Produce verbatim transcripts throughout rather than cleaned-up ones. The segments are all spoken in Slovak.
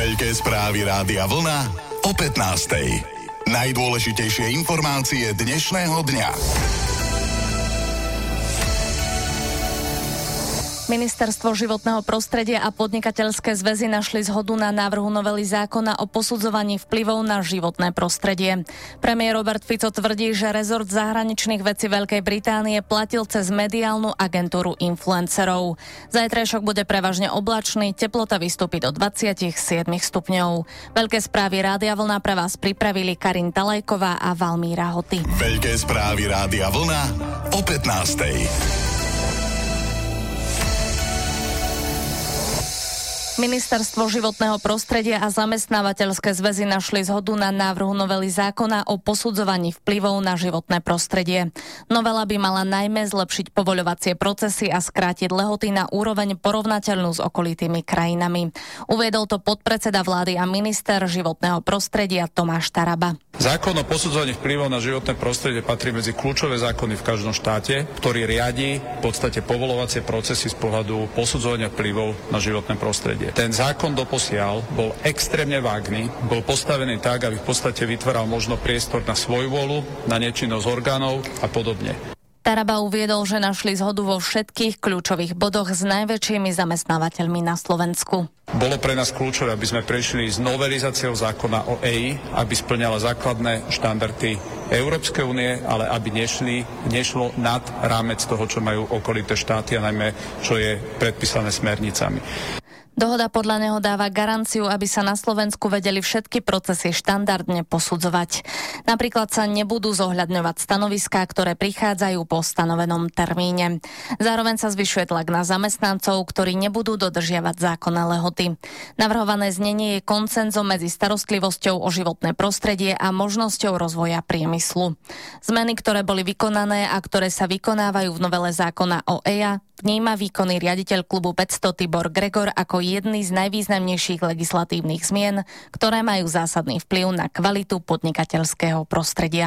Veľké správy Rádia Vlna o pätnástej. Najdôležitejšie informácie dnešného dňa. Ministerstvo životného prostredia a podnikateľské zväzy našli zhodu na návrhu novely zákona o posudzovaní vplyvov na životné prostredie. Premiér Robert Fico tvrdí, že rezort zahraničných vecí Veľkej Británie platil cez mediálnu agentúru influencerov. Zajtrajšok bude prevažne oblačný, teplota vystúpi do dvadsaťsedem stupňov. Veľké správy Rádia Vlna pre vás pripravili Karin Talajková a Valmíra Hoty. Veľké správy Rádia Vlna o pätnástej. Ministerstvo životného prostredia a zamestnávateľské zväzy našli zhodu na návrhu novely zákona o posudzovaní vplyvov na životné prostredie. Novela by mala najmä zlepšiť povoľovacie procesy a skrátiť lehoty na úroveň porovnateľnú s okolitými krajinami. Uviedol to podpredseda vlády a minister životného prostredia Tomáš Taraba. Zákon o posudzovaní vplyvov na životné prostredie patrí medzi kľúčové zákony v každom štáte, ktorý riadi v podstate povoľovacie procesy z pohľadu posudzovania vplyvov na životné prostredie. Ten zákon doposiaľ bol extrémne vágný, bol postavený tak, aby v podstate vytváral možno priestor na svojvôľu, na nečinnosť orgánov a podobne. Taraba uviedol, že našli zhodu vo všetkých kľúčových bodoch s najväčšími zamestnávateľmi na Slovensku. Bolo pre nás kľúčové, aby sme prešli s novelizáciou zákona o é í, aby spĺňala základné štandardy Európskej únie, ale aby nešli, nešlo nad rámec toho, čo majú okolité štáty a najmä čo je predpísané smernicami. Dohoda podľa neho dáva garanciu, aby sa na Slovensku vedeli všetky procesy štandardne posudzovať. Napríklad sa nebudú zohľadňovať stanoviská, ktoré prichádzajú po stanovenom termíne. Zároveň sa zvyšuje tlak na zamestnancov, ktorí nebudú dodržiavať zákonné lehoty. Navrhované znenie je koncenzom medzi starostlivosťou o životné prostredie a možnosťou rozvoja priemyslu. Zmeny, ktoré boli vykonané a ktoré sa vykonávajú v novele zákona o é í á, vníma výkonný riaditeľ klubu päťsto Tibor Gregor ako jedný z najvýznamnejších legislatívnych zmien, ktoré majú zásadný vplyv na kvalitu podnikateľského prostredia.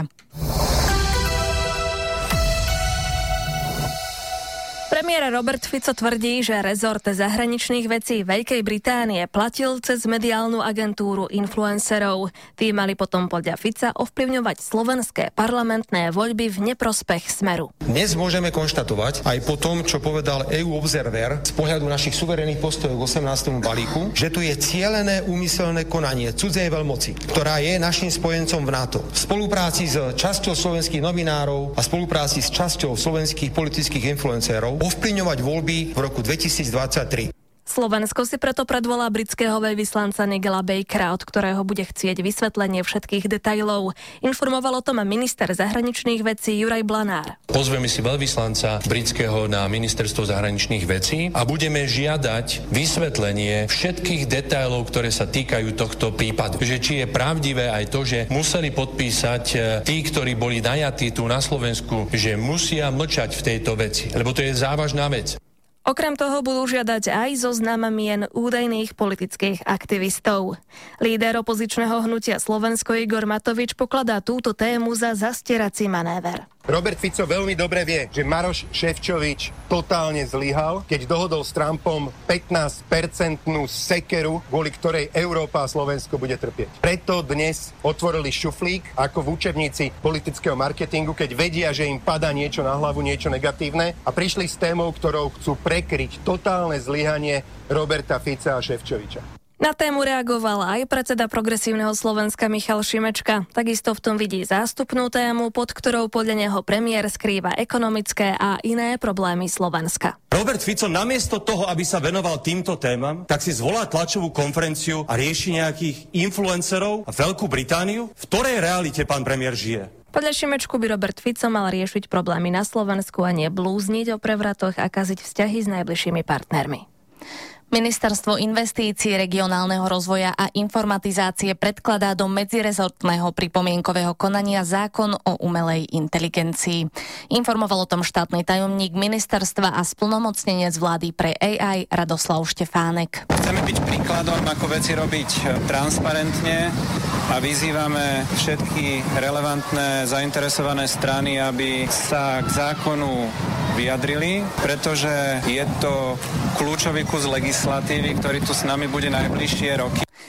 Premiér Robert Fico tvrdí, že rezort zahraničných vecí Veľkej Británie platil cez mediálnu agentúru influencerov. Tí mali potom podľa Fica ovplyvňovať slovenské parlamentné voľby v neprospech Smeru. Dnes môžeme konštatovať, aj po tom, čo povedal é ú Observer z pohľadu našich suverénnych postojov k osemnástemu balíku, že tu je cielené úmyselné konanie cudzej veľmoci, ktorá je našim spojencom v NATO. V spolupráci s časťou slovenských novinárov a spolupráci s časťou slovenských politických influencerov ovplyvňovať voľby v roku dvetisícdvadsaťtri. Slovensko si preto predvolá britského veľvyslanca Nigela Bakera, od ktorého bude chcieť vysvetlenie všetkých detailov. Informoval o tom minister zahraničných vecí Juraj Blanár. Pozveme si veľvyslanca britského na ministerstvo zahraničných vecí a budeme žiadať vysvetlenie všetkých detailov, ktoré sa týkajú tohto prípadu. Že či je pravdivé aj to, že museli podpísať tí, ktorí boli najatí tu na Slovensku, že musia mlčať v tejto veci, lebo to je závažná vec. Okrem toho budú žiadať aj zoznam mien údajných politických aktivistov. Líder opozičného hnutia Slovensko Igor Matovič pokladá túto tému za zastierací manéver. Robert Fico veľmi dobre vie, že Maroš Šefčovič totálne zlyhal, keď dohodol s Trumpom pätnásť percentnú sekeru, kvôli ktorej Európa a Slovensko bude trpieť. Preto dnes otvorili šuflík ako v učebnici politického marketingu, keď vedia, že im padá niečo na hlavu, niečo negatívne a prišli s témou, ktorou chcú prekryť totálne zlyhanie Roberta Fica a Šefčoviča. Na tému reagoval aj predseda Progresívneho Slovenska Michal Šimečka. Takisto v tom vidí zástupnú tému, pod ktorou podľa neho premiér skrýva ekonomické a iné problémy Slovenska. Robert Fico namiesto toho, aby sa venoval týmto témam, tak si zvolá tlačovú konferenciu a rieši nejakých influencerov a Veľkú Britániu. V ktorej realite pán premiér žije? Podľa Šimečku by Robert Fico mal riešiť problémy na Slovensku a nie blúzniť o prevratoch a kaziť vzťahy s najbližšími partnermi. Ministerstvo investícií, regionálneho rozvoja a informatizácie predkladá do medzirezortného pripomienkového konania zákon o umelej inteligencii. Informoval o tom štátny tajomník ministerstva a splnomocnenec vlády pre á í Radoslav Štefánek. Chceme byť príkladom, ako veci robiť transparentne a vyzývame všetky relevantné zainteresované strany, aby sa k zákonu vyjadrili, pretože je to kľúčový kus legislatívy, ktorý tu s nami bude najbližšie roky.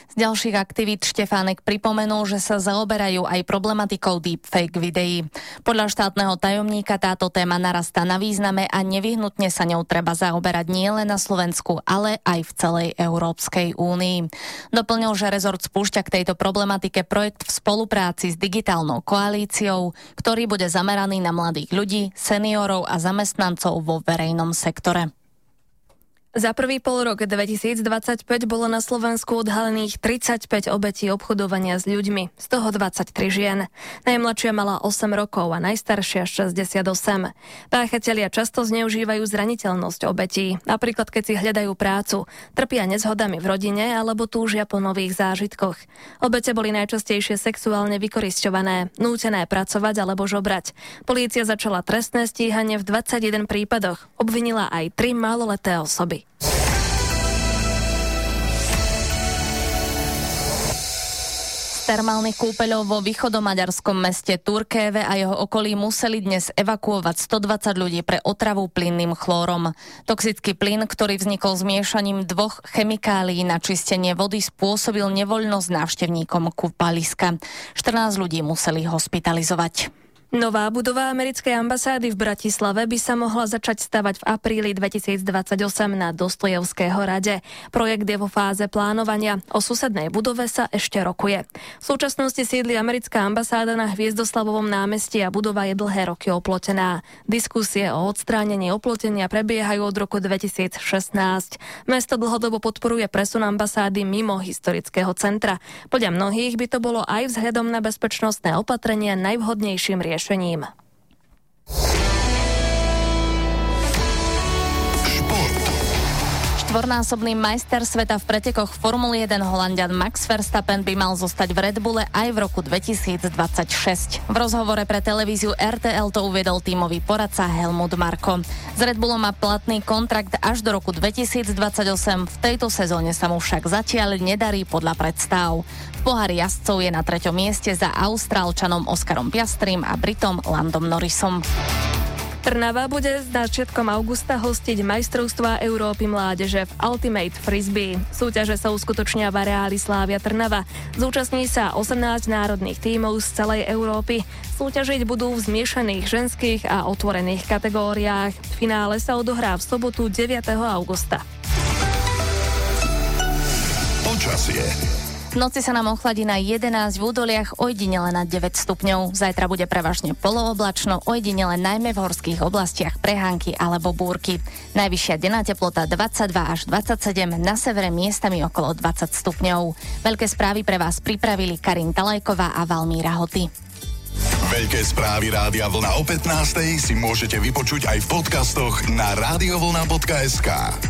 Z ďalších aktivít Štefánek pripomenul, že sa zaoberajú aj problematikou deepfake videí. Podľa štátneho tajomníka táto téma narastá na význame a nevyhnutne sa ňou treba zaoberať nielen na Slovensku, ale aj v celej Európskej únii. Doplnil, že rezort spúšťa k tejto problematike projekt v spolupráci s digitálnou koalíciou, ktorý bude zameraný na mladých ľudí, seniorov a zamestnancov vo verejnom sektore. Za prvý polrok dvetisícdvadsaťpäť bolo na Slovensku odhalených tridsaťpäť obetí obchodovania s ľuďmi, z toho dvadsaťtri žien. Najmladšia mala osem rokov a najstaršia šesťdesiatosem. Páchatelia často zneužívajú zraniteľnosť obetí, napríklad keď si hľadajú prácu, trpia nezhodami v rodine alebo túžia po nových zážitkoch. Obete boli najčastejšie sexuálne vykorisťované, nútené pracovať alebo žobrať. Polícia začala trestné stíhanie v dvadsaťjeden prípadoch, obvinila aj tri maloleté osoby. Termálnych kúpeľov vo východomaďarskom meste Turkéve a jeho okolí museli dnes evakuovať stodvadsať ľudí pre otravu plynným chlórom. Toxický plyn, ktorý vznikol zmiešaním dvoch chemikálií na čistenie vody, spôsobil nevoľnosť návštevníkom kúpaliska. štrnásť ľudí museli hospitalizovať. Nová budova americkej ambasády v Bratislave by sa mohla začať stavať v apríli dvetisícdvadsaťosem na Dostojevského rade. Projekt je vo fáze plánovania. O susednej budove sa ešte rokuje. V súčasnosti sídli americká ambasáda na Hviezdoslavovom námestí a budova je dlhé roky oplotená. Diskusie o odstránení oplotenia prebiehajú od roku dvetisícšestnásť. Mesto dlhodobo podporuje presun ambasády mimo historického centra. Podľa mnohých by to bolo aj vzhľadom na bezpečnostné opatrenia najvhodnejším riešením. Šport. Štvornásobný majster sveta v pretekoch Formuly jeden Holanďan Max Verstappen by mal zostať v Red Bulle aj v roku dvetisícdvadsaťšesť. V rozhovore pre televíziu er té el to uviedol tímový poradca Helmut Marko. S Red Bullom má platný kontrakt až do roku dvetisícdvadsaťosem, v tejto sezóne sa mu však zatiaľ nedarí podľa predstav. V pohári jazdcov je na treťom mieste za Austrálčanom Oskarom Piastrim a Britom Landom Norrisom. Trnava bude s začiatkom augusta hostiť majstrovstvá Európy mládeže v Ultimate Frisbee. Súťaže sa uskutočnia v areáli Slavia Trnava. Zúčastní sa osemnásť národných tímov z celej Európy. Súťažiť budú v zmiešaných ženských a otvorených kategóriách. V finále sa odohrá v sobotu deviateho augusta. Počasie. V noci sa nám ochladí na jedenásť, v údoliach ojedinele na deväť stupňov. Zajtra bude prevažne polooblačno, ojedinele najmä v horských oblastiach prehánky alebo búrky. Najvyššia denná teplota dvadsaťdva až dvadsaťsedem, na severe miestami okolo dvadsať stupňov. Veľké správy pre vás pripravili Karin Talajková a Valmíra Hoty. Veľké správy Rádia Vlna o pätnástej si môžete vypočuť aj v podcastoch na radiovlna bodka es ká.